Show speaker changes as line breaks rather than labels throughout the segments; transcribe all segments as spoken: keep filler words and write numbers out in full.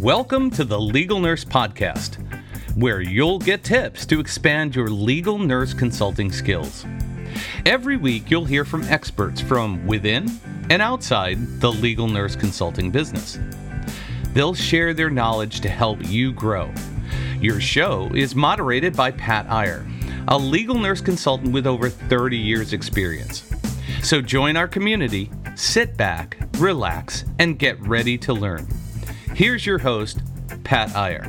Welcome to the Legal Nurse Podcast, where you'll get tips to expand your legal nurse consulting skills. Every week, you'll hear from experts from within and outside the legal nurse consulting business. They'll share their knowledge to help you grow. Your show is moderated by Pat Iyer, a legal nurse consultant with over thirty years experience. So join our community, sit back, relax, and get ready to learn. Here's your host, Pat Iyer.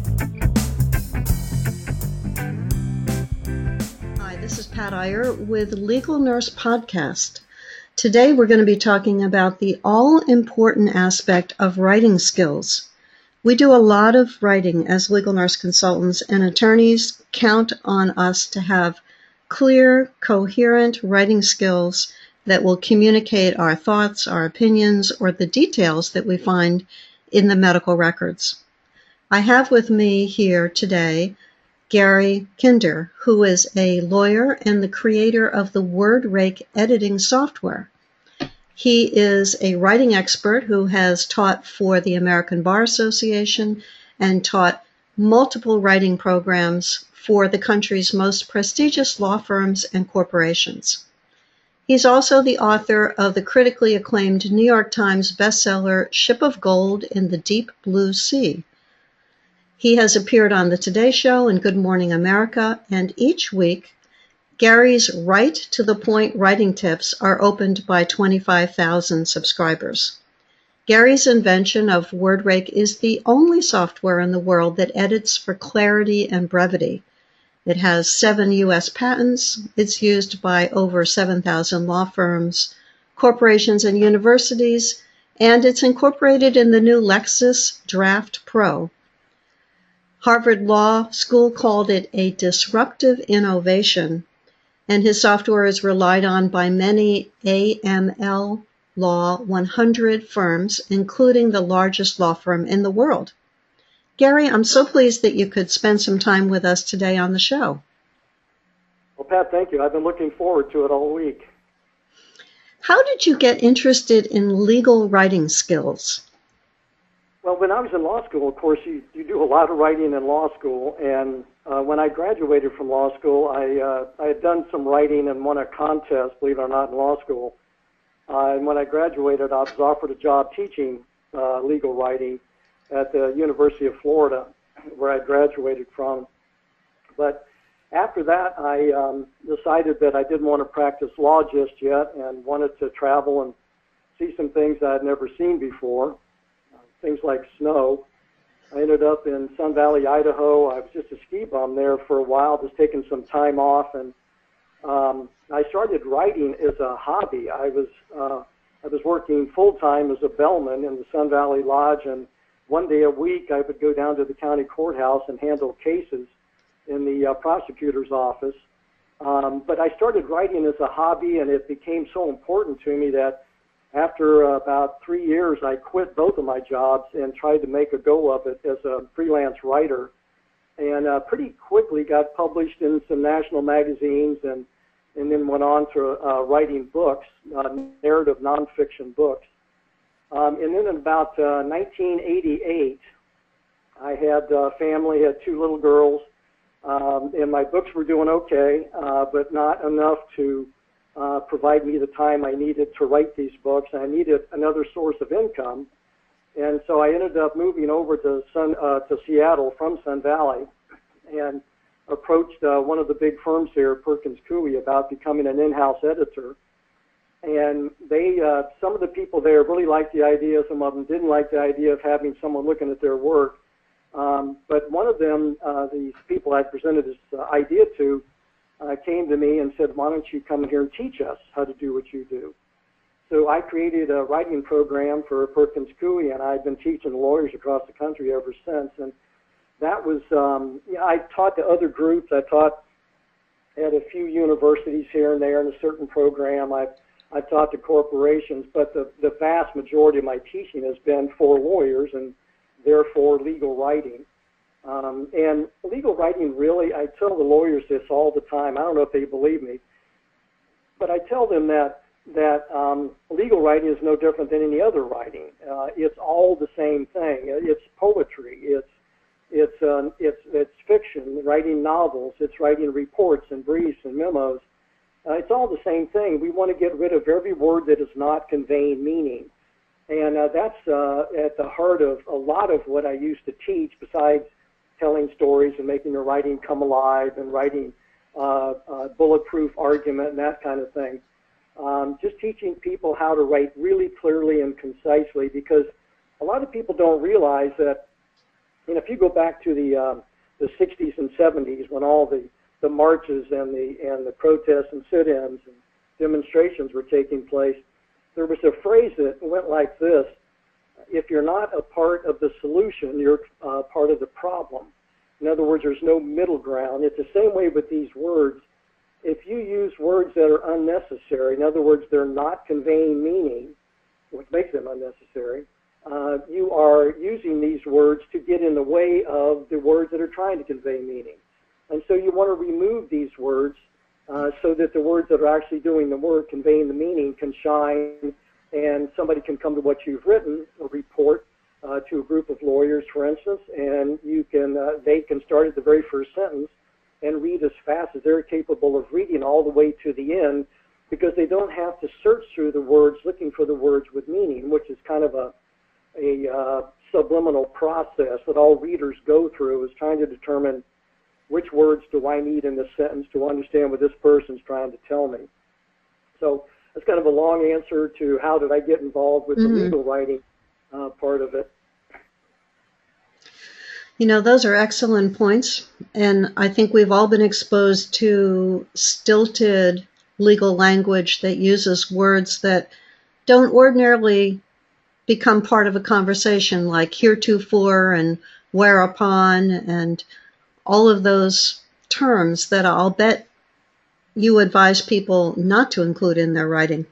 Hi, this is Pat Iyer with Legal Nurse Podcast. Today we're going to be talking about the all-important aspect of writing skills. We do a lot of writing as legal nurse consultants, and attorneys count on us to have clear, coherent writing skills that will communicate our thoughts, our opinions, or the details that we find in the medical records. I have with me here today Gary Kinder, who is a lawyer and the creator of the WordRake editing software. He is a writing expert who has taught for the American Bar Association and taught multiple writing programs for the country's most prestigious law firms and corporations. He's also the author of the critically acclaimed New York Times bestseller, Ship of Gold in the Deep Blue Sea. He has appeared on the Today Show and Good Morning America, and each week, Gary's right-to-the-point writing tips are opened by twenty-five thousand subscribers. Gary's invention of WordRake is the only software in the world that edits for clarity and brevity. It has seven U S patents. It's used by over seven thousand law firms, corporations, and universities, and it's incorporated in the new Lexis Draft Pro. Harvard Law School called it a disruptive innovation, and his software is relied on by many A M L Law one hundred firms, including the largest law firm in the world. Gary, I'm so pleased that you could spend some time with us today on the show.
Well, Pat, thank you. I've been looking forward to it all week.
How did you get interested in legal writing skills?
Well, when I was in law school, of course, you, you do a lot of writing in law school. And uh, when I graduated from law school, I, uh, I had done some writing and won a contest, believe it or not, in law school. Uh, and when I graduated, I was offered a job teaching uh, legal writing at the University of Florida, where I graduated from. But after that, I um, decided that I didn't want to practice law just yet and wanted to travel and see some things that I'd never seen before, uh, things like snow. I ended up in Sun Valley, Idaho. I was just a ski bum there for a while, just taking some time off, and um, I started writing as a hobby. I was uh, I was working full-time as a bellman in the Sun Valley Lodge, and one day a week, I would go down to the county courthouse and handle cases in the uh, prosecutor's office. Um, but I started writing as a hobby, and it became so important to me that after uh, about three years, I quit both of my jobs and tried to make a go of it as a freelance writer, and uh, pretty quickly got published in some national magazines, and, and then went on to uh, writing books, uh, narrative nonfiction books. Um, and then in about uh, nineteen eighty-eight, I had a family, had two little girls, um, and my books were doing okay, uh, but not enough to uh, provide me the time I needed to write these books. I needed another source of income, and so I ended up moving over to, Sun, uh, to Seattle from Sun Valley and approached uh, one of the big firms here, Perkins Coie, about becoming an in-house editor. And they, uh, some of the people there really liked the idea. Some of them didn't like the idea of having someone looking at their work. Um, but one of them, uh, these people I presented this uh, idea to, uh, came to me and said, "Why don't you come in here and teach us how to do what you do?" So I created a writing program for Perkins Coie, and I've been teaching lawyers across the country ever since. And that was, um, yeah, I taught to other groups. I taught at a few universities here and there in a certain program. I've I've taught to corporations, but the, the vast majority of my teaching has been for lawyers and therefore legal writing. Um, and legal writing really, I tell the lawyers this all the time. I don't know if they believe me, but I tell them that that um, legal writing is no different than any other writing. Uh, it's all the same thing. It's poetry. It's it's uh, it's it's fiction. Writing novels. It's writing reports and briefs and memos. Uh, it's all the same thing. We want to get rid of every word that is not conveying meaning, and uh, that's uh, at the heart of a lot of what I used to teach. Besides telling stories and making the writing come alive and writing uh, uh, bulletproof argument and that kind of thing. Um, just teaching people how to write really clearly and concisely, because a lot of people don't realize that, you know, if you go back to the um, the sixties and seventies when all the, the marches and the and the protests and sit-ins and demonstrations were taking place, there was a phrase that went like this: if you're not a part of the solution, you're uh, part of the problem. In other words, there's no middle ground. It's the same way with these words. If you use words that are unnecessary, in other words, they're not conveying meaning, which makes them unnecessary, uh, you are using these words to get in the way of the words that are trying to convey meaning. And so you want to remove these words uh, so that the words that are actually doing the work, conveying the meaning, can shine, and somebody can come to what you've written, a report, uh, to a group of lawyers, for instance, and you can uh, they can start at the very first sentence and read as fast as they're capable of reading all the way to the end, because they don't have to search through the words looking for the words with meaning, which is kind of a, a uh, subliminal process that all readers go through, is trying to determine which words do I need in this sentence to understand what this person's trying to tell me. So that's kind of a long answer to how did I get involved with mm-hmm. the legal writing uh, part of it.
You know, those are excellent points, and I think we've all been exposed to stilted legal language that uses words that don't ordinarily become part of a conversation, like heretofore and whereupon and all of those terms that I'll bet you advise people not to include in their writing.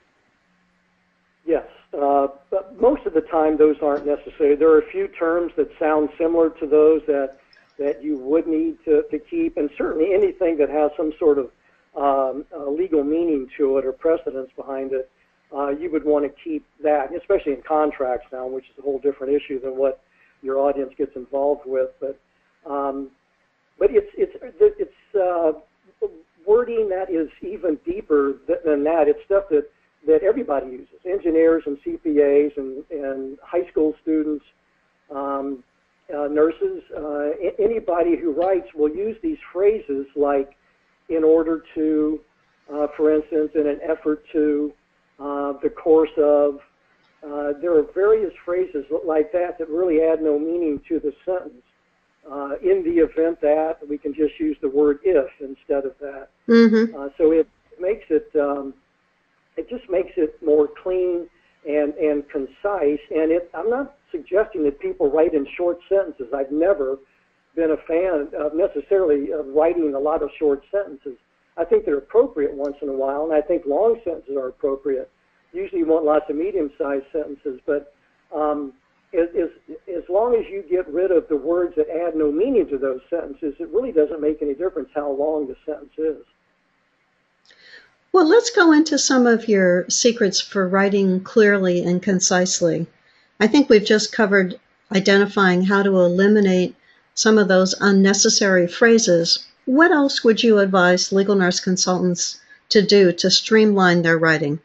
Yes. Uh, but most of the time, those aren't necessary. There are a few terms that sound similar to those that that you would need to, to keep, and certainly anything that has some sort of um, uh, legal meaning to it or precedence behind it, uh, you would want to keep that, especially in contracts now, which is a whole different issue than what your audience gets involved with. But um, but it's it's it's uh, wording that is even deeper than that. It's stuff that that everybody uses, engineers and C P As and, and high school students, um, uh, nurses, uh, anybody who writes will use these phrases like, in order to, uh, for instance, in an effort to, uh, the course of, uh, there are various phrases like that that really add no meaning to the sentence. Uh, in the event that, we can just use the word if instead of that. Mm-hmm. Uh, so it makes it, um, It just makes it more clean and, and concise. And it, I'm not suggesting that people write in short sentences. I've never been a fan of necessarily of writing a lot of short sentences. I think they're appropriate once in a while, and I think long sentences are appropriate. Usually you want lots of medium-sized sentences, but um, as, as, as long as you get rid of the words that add no meaning to those sentences, it really doesn't make any difference how long the sentence is.
Well, let's go into some of your secrets for writing clearly and concisely. I think we've just covered identifying how to eliminate some of those unnecessary phrases. What else would you advise legal nurse consultants to do to streamline their writing?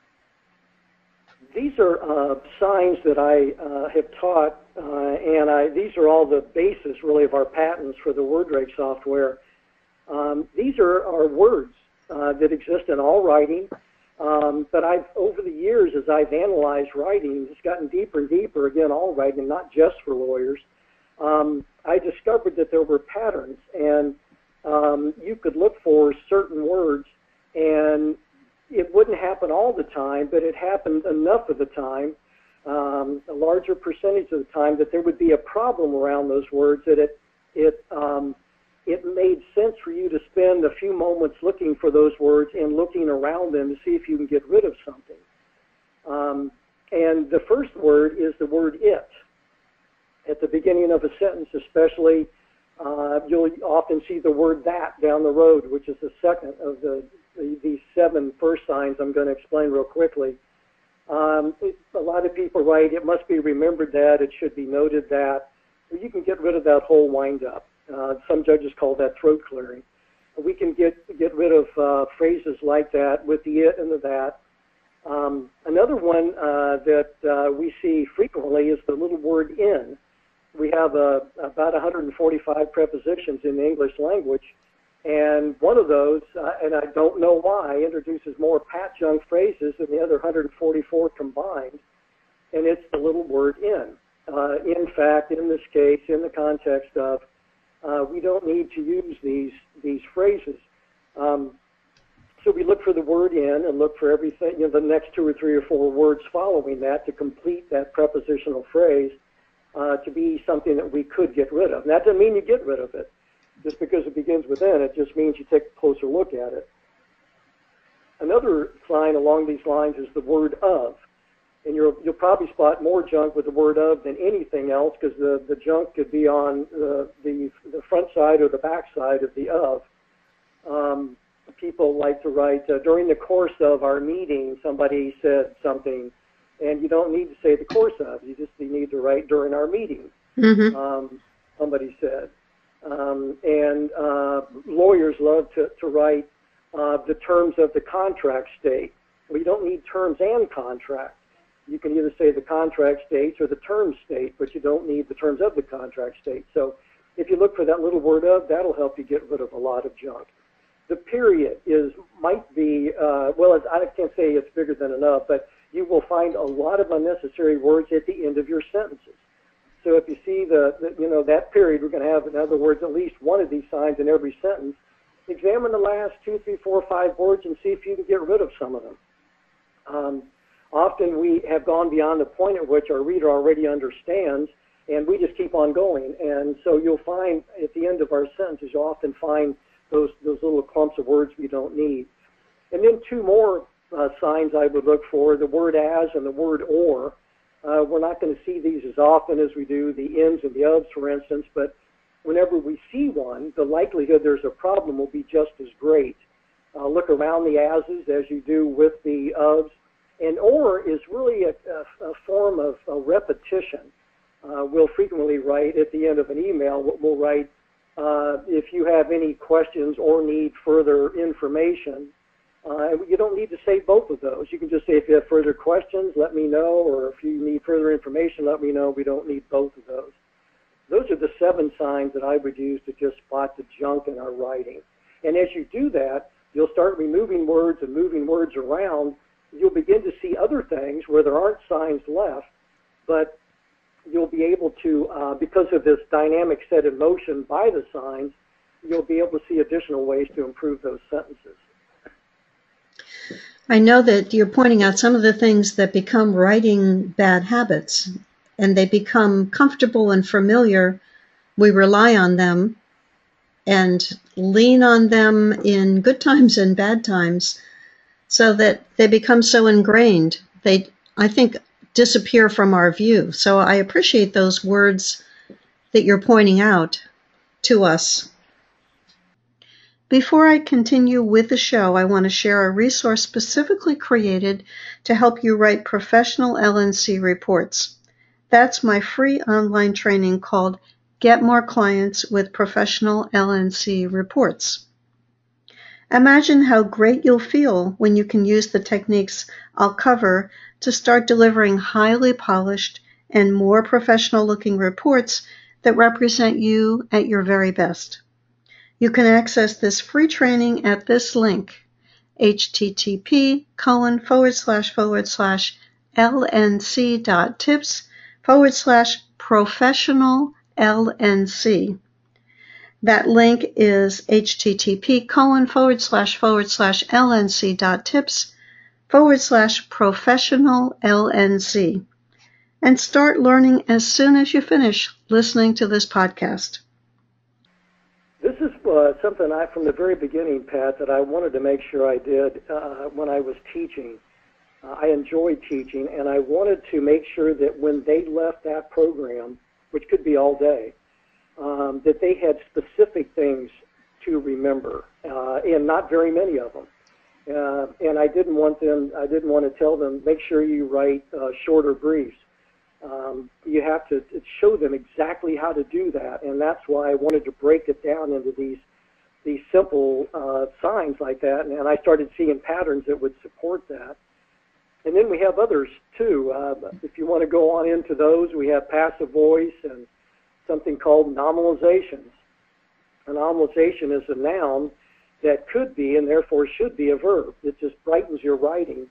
These are uh, signs that I uh, have taught, uh, and I, these are all the basis, really, of our patents for the WordReg software. Um, these are, are words. Uh, that exist in all writing, um, but I've, over the years, as I've analyzed writing, it's gotten deeper and deeper, again, all writing, not just for lawyers, um, I discovered that there were patterns, and um, you could look for certain words, and it wouldn't happen all the time, but it happened enough of the time, um, a larger percentage of the time, that there would be a problem around those words, that it, it um, it made sense for you to spend a few moments looking for those words and looking around them to see if you can get rid of something. Um, and the first word is the word it. At the beginning of a sentence especially, uh, you'll often see the word that down the road, which is the second of the the, these seven first signs I'm going to explain real quickly. Um, it, a lot of people write, it must be remembered that, it should be noted that. Well, you can get rid of that whole wind-up. Uh, some judges call that throat clearing. We can get, get rid of uh, phrases like that with the it and the that. Um, another one uh, that uh, we see frequently is the little word in. We have uh, about one hundred forty-five prepositions in the English language, and one of those, uh, and I don't know why, introduces more pat junk phrases than the other one hundred forty-four combined, and it's the little word in. Uh, in fact, in this case, in the context of, uh, we don't need to use these, these phrases. Um, So we look for the word in and look for everything, you know, the next two or three or four words following that to complete that prepositional phrase uh, to be something that we could get rid of. And that doesn't mean you get rid of it. Just because it begins with in, it just means you take a closer look at it. Another sign along these lines is the word of. And you'll, you'll probably spot more junk with the word of than anything else, because the, the junk could be on the, the, the front side or the back side of the of. Um, People like to write, uh, during the course of our meeting, somebody said something, and you don't need to say the course of. You just you need to write during our meeting,
Mm-hmm.
um, somebody said. Um, and uh, lawyers love to, to write uh, the terms of the contract state. Well, you don't need terms and contract. You can either say the contract states or the term state, but you don't need the terms of the contract state. So if you look for that little word of, that'll help you get rid of a lot of junk. The period is might be, uh, well, it's, I can't say it's bigger than enough, but you will find a lot of unnecessary words at the end of your sentences. So if you see the, the you know, that period, we're going to have, in other words, at least one of these signs in every sentence. Examine the last two, three, four, five words and see if you can get rid of some of them. Um, often we have gone beyond the point at which our reader already understands, and we just keep on going. And so you'll find at the end of our sentences, you'll often find Those, those little clumps of words we don't need. And then two more uh, signs I would look for, the word as and the word or. Uh, we're not going to see these as often as we do the ins and the ofs, for instance, but whenever we see one, the likelihood there's a problem will be just as great. Uh, look around the as's as you do with the ofs. And or is really a, a, a form of a repetition. Uh, we'll frequently write at the end of an email, we'll write, Uh, if you have any questions or need further information, uh, you don't need to say both of those. You can just say if you have further questions, let me know, or if you need further information, let me know. We don't need both of those. Those are the seven signs that I would use to just spot the junk in our writing. And as you do that, you'll start removing words and moving words around. You'll begin to see other things where there aren't signs left, but you'll be able to, uh, because of this dynamic set in motion by the signs, you'll be able to see additional ways to improve those sentences.
I know that you're pointing out some of the things that become writing bad habits, and they become comfortable and familiar. We rely on them and lean on them in good times and bad times so that they become so ingrained. They, I think, disappear from our view. So I appreciate those words that you're pointing out to us. Before I continue with the show, I want to share a resource specifically created to help you write professional L N C reports. That's my free online training called Get More Clients with Professional L N C Reports. Imagine how great you'll feel when you can use the techniques I'll cover to start delivering highly polished and more professional-looking reports that represent you at your very best. You can access this free training at this link, http colon forward slash forward slash lnc dot tips forward slash professional lnc. That link is http colon forward slash forward slash lnc dot tips forward slash professional LNC, and start learning as soon as you finish listening to this podcast.
This is uh, something I, from the very beginning, Pat, that I wanted to make sure I did uh, when I was teaching. Uh, I enjoyed teaching, and I wanted to make sure that when they left that program, which could be all day, um, that they had specific things to remember, uh, and not very many of them. uh, and I didn't want them. I didn't want to tell them, make sure you write uh, shorter briefs. Um, you have to show them exactly how to do that, and that's why I wanted to break it down into these these simple uh, signs like that, and, and I started seeing patterns that would support that. And then we have others too. Uh, if you want to go on into those, we have passive voice and something called nominalizations. A nominalization is a noun that could be and therefore should be a verb. It just brightens your writing.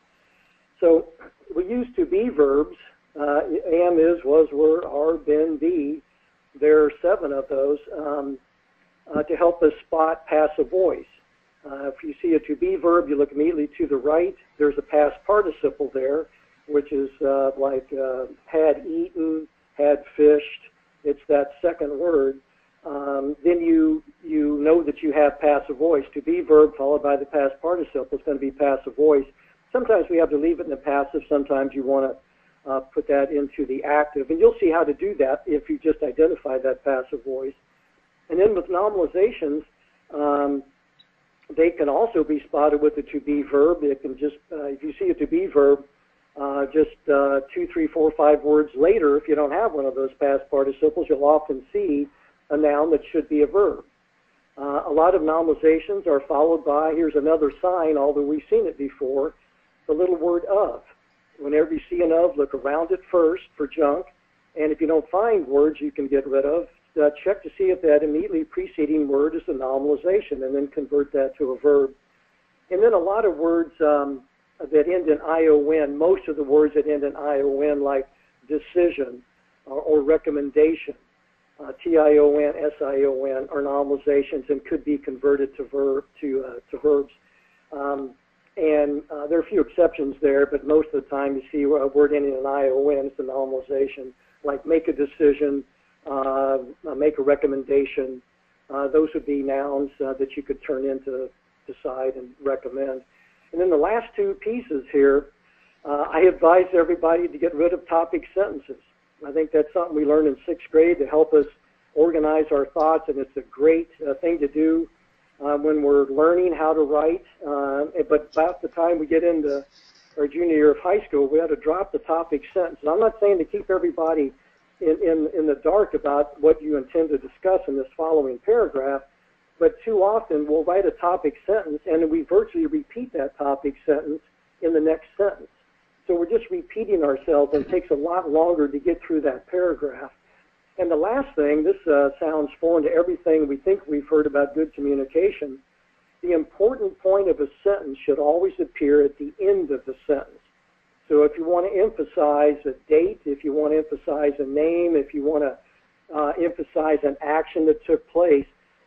So we use to be verbs. Uh, am, is, was, were, are, been, be. There are seven of those um, uh, to help us spot passive voice. Uh, if you see a to be verb, you look immediately to the right. There's a past participle there, which is uh, like uh, had eaten, had fished. It's that second word. Um, then you you know that you have passive voice. To be verb followed by the past participle is going to be passive voice. Sometimes we have to leave it in the passive. Sometimes you want to Uh, put that into the active, and you'll see how to do that if you just identify that passive voice. And then with nominalizations, um, they can also be spotted with the to-be verb. It can just, uh, if you see a to-be verb, uh, just uh, two, three, four, five words later, if you don't have one of those past participles, you'll often see a noun that should be a verb. Uh, a lot of nominalizations are followed by, here's another sign, although we've seen it before, the little word of. Whenever you see an of, look around it first for junk, and if you don't find words you can get rid of, uh, check to see if that immediately preceding word is a nominalization, and then convert that to a verb. And then a lot of words um, that end in I O N, most of the words that end in I O N, like decision or, or recommendation, uh, T I O N, S I O N, are nominalizations and could be converted to verb to uh, to verbs. Um, And uh, there are a few exceptions there, but most of the time you see a word ending in I O N, it's a nominalization, like make a decision, uh, make a recommendation. Uh, those would be nouns uh, that you could turn into decide and recommend. And then the last two pieces here, uh, I advise everybody to get rid of topic sentences. I think that's something we learned in sixth grade to help us organize our thoughts, and it's a great uh, thing to do Uh, when we're learning how to write, uh, but about the time we get into our junior year of high school, we have to drop the topic sentence. And I'm not saying to keep everybody in, in, in the dark about what you intend to discuss in this following paragraph, but too often we'll write a topic sentence and we virtually repeat that topic sentence in the next sentence. So we're just repeating ourselves, and it takes a lot longer to get through that paragraph. And the last thing, this uh, sounds foreign to everything we think we've heard about good communication. The important point of a sentence should always appear at the end of the sentence. So if you want to emphasize a date, if you want to emphasize a name, if you want to uh, emphasize an action that took place,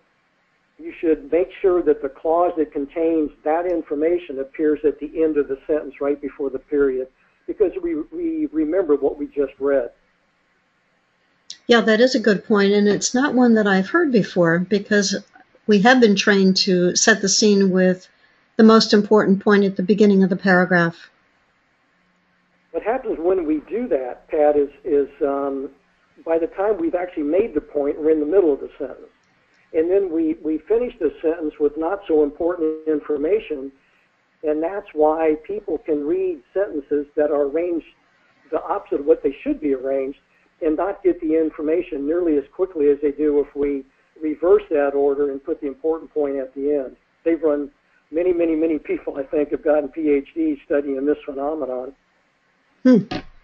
you should make sure that the clause that contains that information appears at the end of the sentence right before the period, because we, we remember what we just read.
Yeah, that is a good point, and it's not one that I've heard before, because we have been trained to set the scene with the most important point at the beginning of the paragraph.
What happens when we do that, Pat, is, is um, by the time we've actually made the point, we're in the middle of the sentence. And then we, we finish the sentence with not so important information, and that's why people can read sentences that are arranged the opposite of what they should be arranged, and not get the information nearly as quickly as they do if we reverse that order and put the important point at the end. They've run, many, many, many people, I think, have gotten P H Ds studying this phenomenon.
Hmm.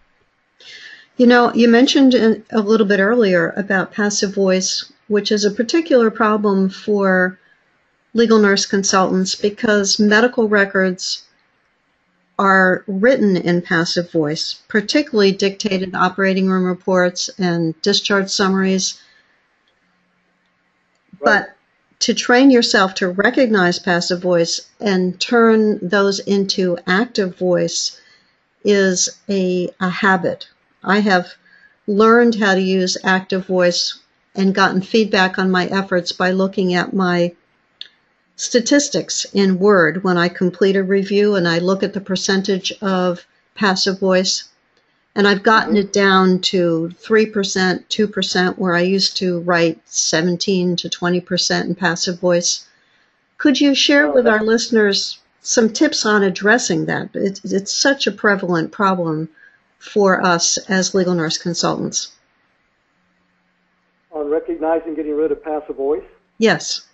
You know, you mentioned a little bit earlier about passive voice, which is a particular problem for legal nurse consultants because medical records are written in passive voice, particularly dictated operating room reports and discharge summaries. Right. But to train yourself to recognize passive voice and turn those into active voice is a, a habit. I have learned how to use active voice and gotten feedback on my efforts by looking at my statistics in Word when I complete a review, and I look at the percentage of passive voice, and I've gotten it down to three percent, two percent, where I used to write seventeen to twenty percent in passive voice. Could you share with our listeners some tips on addressing that. It's, it's such a prevalent problem for us as legal nurse consultants.
On recognizing getting rid of passive voice?
Yes.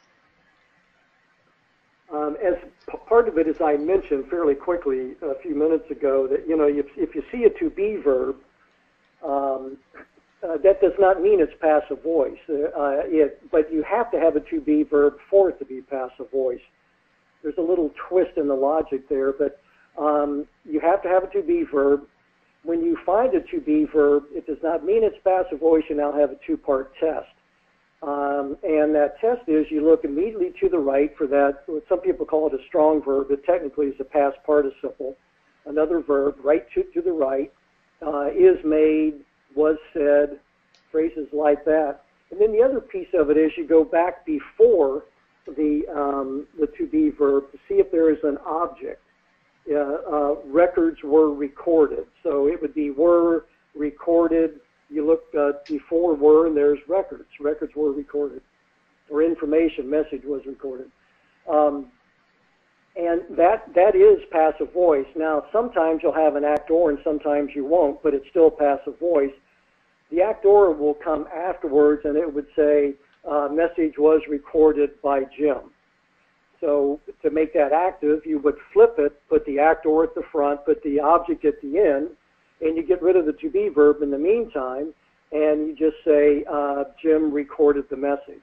Um, as p- part of it, as I mentioned fairly quickly a few minutes ago, that, you know, if, if you see a to be verb, um, uh, that does not mean it's passive voice. Uh, it, but you have to have a to be verb for it to be passive voice. There's a little twist in the logic there, but um, you have to have a to be verb. When you find a to be verb, it does not mean it's passive voice. You now have a two-part test. Um, and that test is you look immediately to the right for that, what some people call it a strong verb. It technically is a past participle. Another verb, right to, to the right, uh, is made, was said, phrases like that. And then the other piece of it is you go back before the, um, the to be verb to see if there is an object. Uh, uh, records were recorded. So it would be were recorded. You look uh, before were, and there's records. Records were recorded. Or information, message was recorded. Um, and that that is passive voice. Now, sometimes you'll have an actor, and sometimes you won't, but it's still passive voice. The actor will come afterwards, and it would say, uh, message was recorded by Jim. So to make that active, you would flip it, put the actor at the front, put the object at the end, and you get rid of the to be verb in the meantime, and you just say, uh, Jim recorded the message.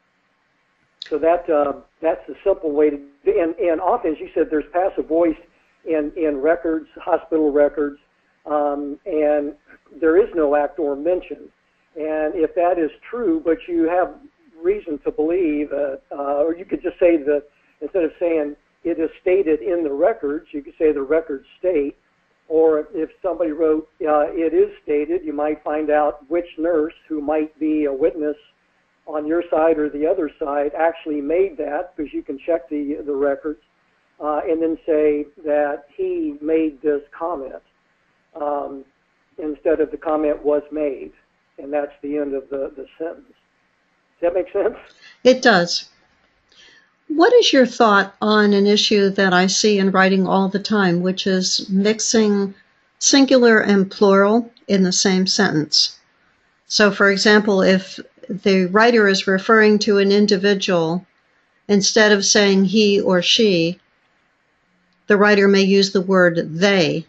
So that uh, that's the simple way to do. And, and often, as you said, there's passive voice in, in records, hospital records, um, and there is no actor mentioned. And if that is true, but you have reason to believe, uh, uh, or you could just say that instead of saying it is stated in the records, you could say the records state. Or if somebody wrote, uh, it is stated, you might find out which nurse who might be a witness on your side or the other side actually made that, because you can check the, the records, uh, and then say that he made this comment um, instead of the comment was made. And that's the end of the, the sentence. Does that make sense?
It does. What is your thought on an issue that I see in writing all the time, which is mixing singular and plural in the same sentence? So, for example, if the writer is referring to an individual, instead of saying he or she, the writer may use the word they.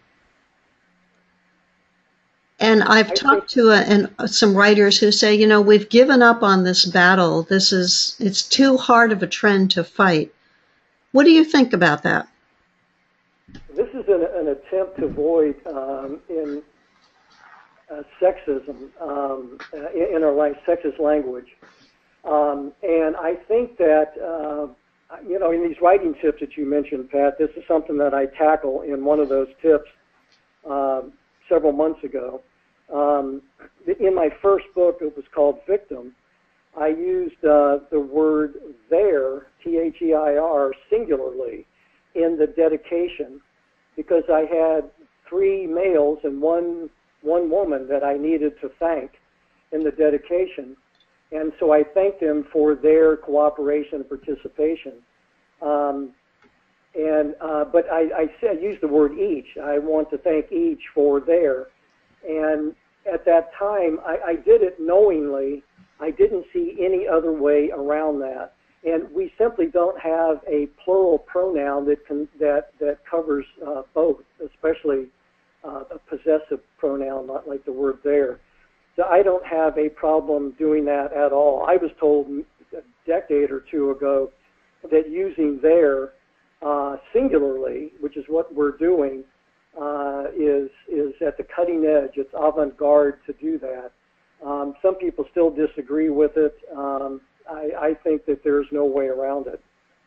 And I've talked to a, and some writers who say, you know, we've given up on this battle. This is, it's too hard of a trend to fight. What do you think about that?
This is an, an attempt to avoid um, in uh, sexism um, in, in our language, sexist language. Um, and I think that, uh, you know, in these writing tips that you mentioned, Pat, this is something that I tackle in one of those tips uh, several months ago. Um, in my first book, it was called Victim, I used uh, the word their, T H E I R, singularly in the dedication because I had three males and one, one woman that I needed to thank in the dedication. And so I thanked them for their cooperation and participation. Um, and uh, But I, I said, used the word each. I want to thank each for their. And at that time, I, I did it knowingly. I didn't see any other way around that. And we simply don't have a plural pronoun that can, that, that covers uh, both, especially uh, a possessive pronoun, not like the word there. So I don't have a problem doing that at all. I was told a decade or two ago that using their uh, singularly, which is what we're doing, Uh, is is at the cutting edge. It's avant-garde to do that. Um, some people still disagree with it. Um, I, I think that there's no way around it.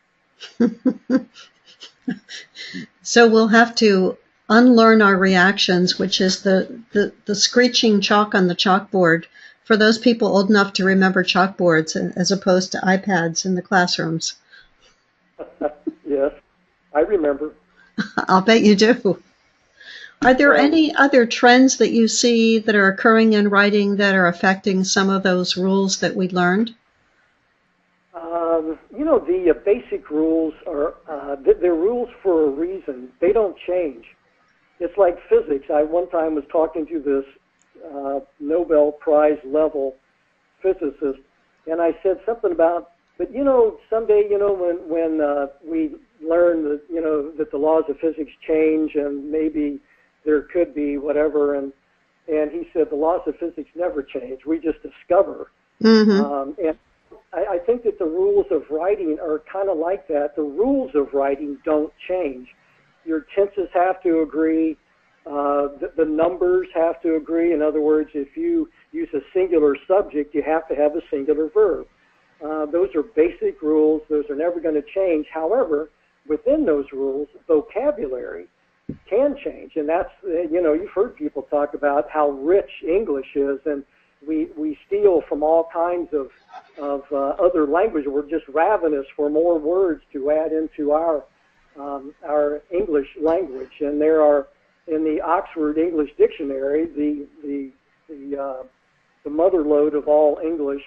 So we'll have to unlearn our reactions, which is the, the, the screeching chalk on the chalkboard for those people old enough to remember chalkboards as opposed to iPads in the classrooms.
Yes, I remember.
I'll bet you do. Are there any other trends that you see that are occurring in writing that are affecting some of those rules that we learned?
Um, Um, you know, the uh, basic rules are, uh, they're rules for a reason. They don't change. It's like physics. I one time was talking to this uh, Nobel Prize level physicist, and I said something about, but you know, someday, you know, when when uh, we learn that, you know, that the laws of physics change, and maybe there could be whatever, and and he said the laws of physics never change. We just discover.
Mm-hmm.
Um, and I, I think that the rules of writing are kind of like that. The rules of writing don't change. Your tenses have to agree. Uh, the, the numbers have to agree. In other words, if you use a singular subject, you have to have a singular verb. Uh, those are basic rules. Those are never going to change. However, within those rules, vocabulary can change. And that's, you know, you've heard people talk about how rich English is, and we, we steal from all kinds of, of uh, other languages. We're just ravenous for more words to add into our um, our English language. And there are, in the Oxford English Dictionary, the the the, uh, the mother lode of all English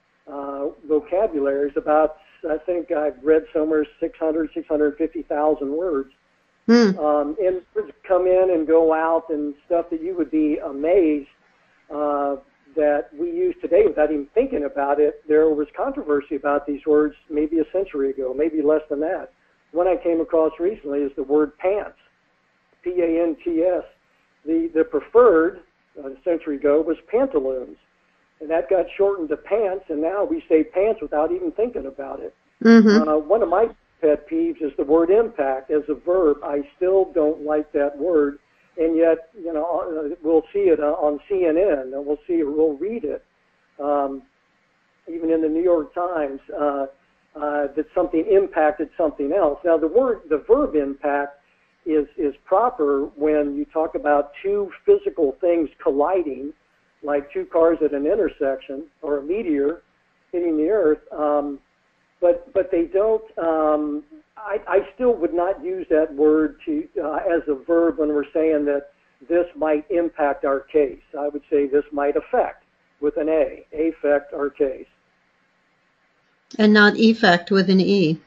uh, vocabulary is about, I think I've read somewhere six hundred, six hundred fifty thousand words.
Mm.
Um, and words come in and go out and stuff that you would be amazed uh, that we use today without even thinking about it. There was controversy about these words maybe a century ago, maybe less than that. One I came across recently is the word pants, P A N T S. The, the preferred uh, a century ago was pantaloons, and that got shortened to pants, and now we say pants without even thinking about it.
Mm-hmm.
Uh, one of my pet peeves is the word impact as a verb. I still don't like that word, and yet, you know, we'll see it on C N N, and we'll see it, we'll read it, um, even in the New York Times, uh, uh, that something impacted something else. Now, the word, the verb impact is is proper when you talk about two physical things colliding, like two cars at an intersection or a meteor hitting the earth. Um, But but they don't. Um, I, I still would not use that word to uh, as a verb when we're saying that this might impact our case. I would say this might affect with an A, affect our case.
And not effect with an E.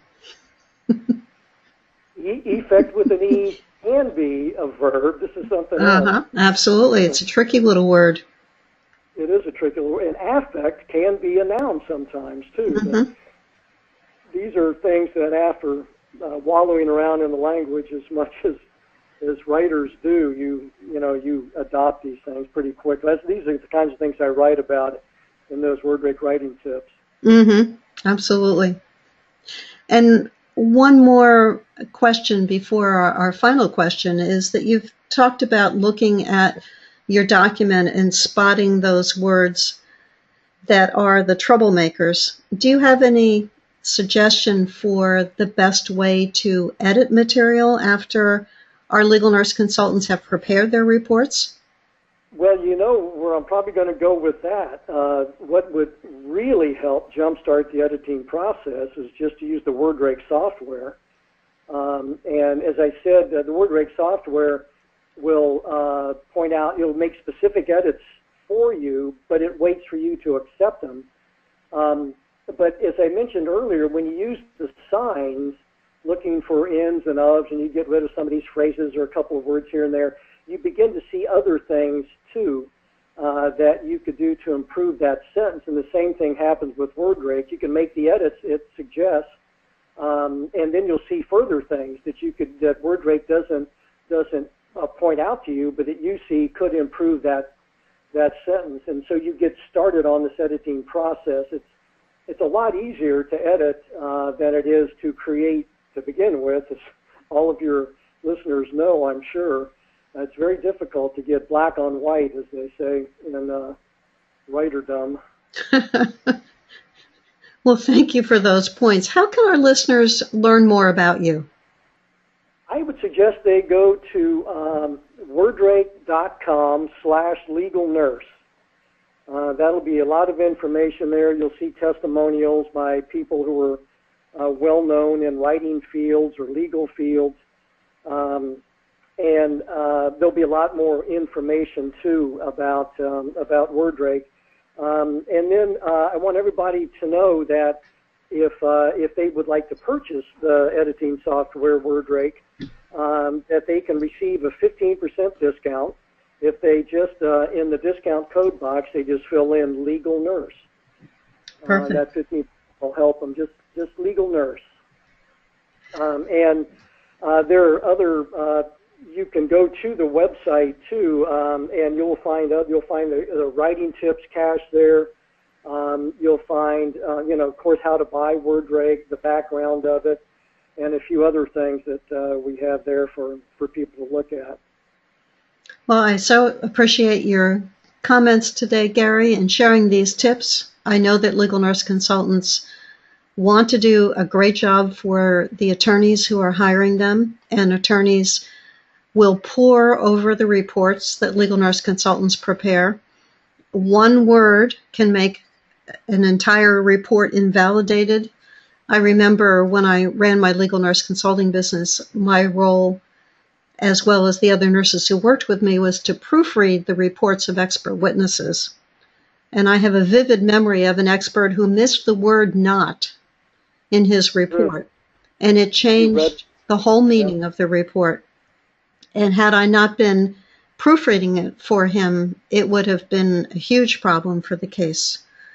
e- effect with an E can be a verb. This is something else.
Uh-huh. Absolutely. It's a tricky little word.
It is a tricky word. And affect can be a noun sometimes too.
Mm-hmm.
These are things that after uh, wallowing around in the language as much as as writers do, you you know you adopt these things pretty quick. That's, these are the kinds of things I write about in those WordRake writing tips.
Mm-hmm. Absolutely. And one more question before our, our final question is that you've talked about looking at your document and spotting those words that are the troublemakers. Do you have any suggestion for the best way to edit material after our legal nurse consultants have prepared their reports?
Well, you know where I'm probably going to go with that. Uh, what would really help jumpstart the editing process is just to use the WordRake software. Um, and as I said, uh, the WordRake software will uh, point out, it'll make specific edits for you, but it waits for you to accept them. Um, But as I mentioned earlier, when you use the signs, looking for ins and ofs, and you get rid of some of these phrases or a couple of words here and there, you begin to see other things, too, uh, that you could do to improve that sentence. And the same thing happens with WordRake. You can make the edits it suggests, um, and then you'll see further things that you could that WordRake doesn't doesn't uh, point out to you, but that you see could improve that that sentence. And so you get started on this editing process. It's It's a lot easier to edit uh, than it is to create to begin with, as all of your listeners know, I'm sure. Uh, it's very difficult to get black on white, as they say in uh, writerdom.
Well, thank you for those points. How can our listeners learn more about you?
I would suggest they go to um, wordrake.com slash legal nurse. Uh, that'll be a lot of information there. You'll see testimonials by people who are uh, well-known in writing fields or legal fields. Um, and uh, there'll be a lot more information, too, about, um, about WordRake. Um, and then uh, I want everybody to know that if uh, if they would like to purchase the editing software WordRake, um, that they can receive a fifteen percent discount if they just, uh, in the discount code box, they just fill in legal nurse.
Perfect.
Uh, that fifteen percent will help them, just, just legal nurse. Um, and uh, there are other, uh, you can go to the website too, um, and you'll find out, you'll find the, the writing tips cache there. Um, you'll find, uh, you know, of course, how to buy WordRake, the background of it, and a few other things that uh, we have there for, for people to look at.
Well, I so appreciate your comments today, Gary, and sharing these tips. I know that legal nurse consultants want to do a great job for the attorneys who are hiring them, and attorneys will pore over the reports that legal nurse consultants prepare. One word can make an entire report invalidated. I remember when I ran my legal nurse consulting business, my role, as well as the other nurses who worked with me, was to proofread the reports of expert witnesses. And I have a vivid memory of an expert who missed the word "not" in his report, and it changed the whole meaning of the report. And had I not been proofreading it for him, it would have been a huge problem for the case.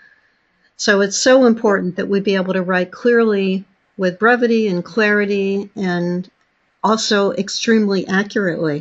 So it's so important that we be able to write clearly with brevity and clarity, and also extremely accurately.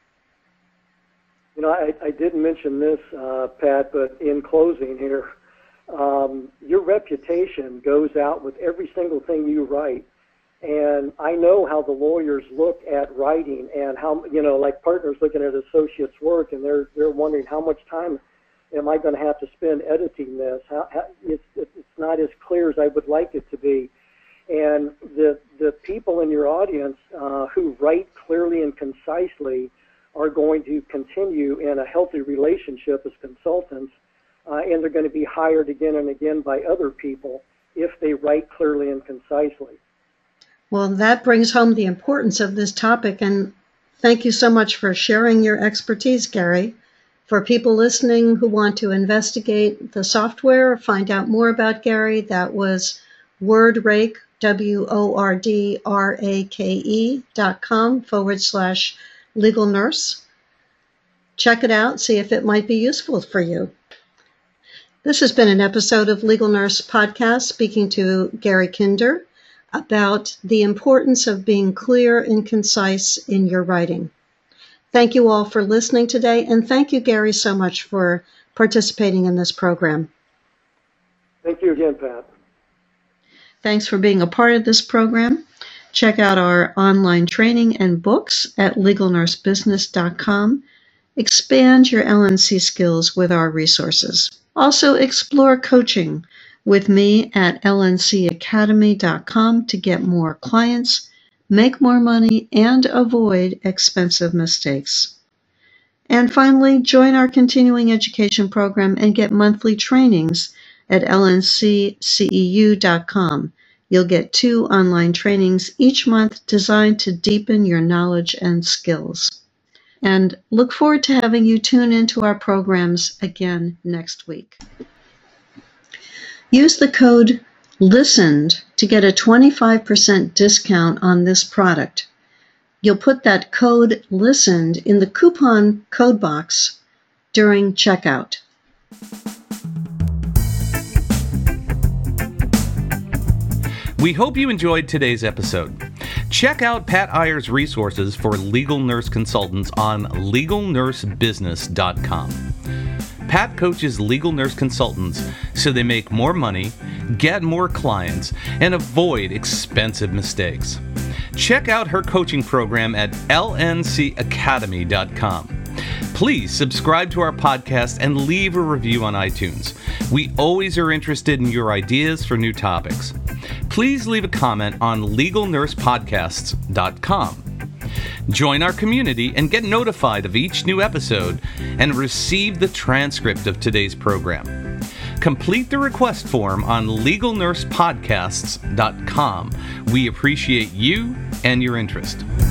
You know, I, I didn't mention this, uh, Pat, but in closing here, um, your reputation goes out with every single thing you write. And I know how the lawyers look at writing, and how, you know, like partners looking at associates' work, and they're they're wondering how much time am I going to have to spend editing this? How, how, it's it's not as clear as I would like it to be. And the the people in your audience uh, who write clearly and concisely are going to continue in a healthy relationship as consultants, uh, and they're going to be hired again and again by other people if they write clearly and concisely.
Well, that brings home the importance of this topic, and thank you so much for sharing your expertise, Gary. For people listening who want to investigate the software, find out more about Gary, that was WordRake, W O R D R A K E dot com forward slash legal nurse. Check it out, see if it might be useful for you. This has been an episode of Legal Nurse Podcast, speaking to Gary Kinder about the importance of being clear and concise in your writing. Thank you all for listening today, and thank you, Gary, so much for participating in this program.
Thank you again, Pat.
Thanks for being a part of this program. Check out our online training and books at legal nurse business dot com. Expand your L N C skills with our resources. Also, explore coaching with me at L N C academy dot com to get more clients, make more money, and avoid expensive mistakes. And finally, join our continuing education program and get monthly trainings at L N C C E U dot com. You'll get two online trainings each month designed to deepen your knowledge and skills. And look forward to having you tune into our programs again next week. Use the code LISTENED to get a twenty-five percent discount on this product. You'll put that code LISTENED in the coupon code box during checkout.
We hope you enjoyed today's episode. Check out Pat Iyer's resources for legal nurse consultants on legal nurse business dot com. Pat coaches legal nurse consultants so they make more money, get more clients, and avoid expensive mistakes. Check out her coaching program at L N C academy dot com. Please subscribe to our podcast and leave a review on iTunes. We always are interested in your ideas for new topics. Please leave a comment on legal nurse podcasts dot com. Join our community and get notified of each new episode and receive the transcript of today's program. Complete the request form on legal nurse podcasts dot com. We appreciate you and your interest.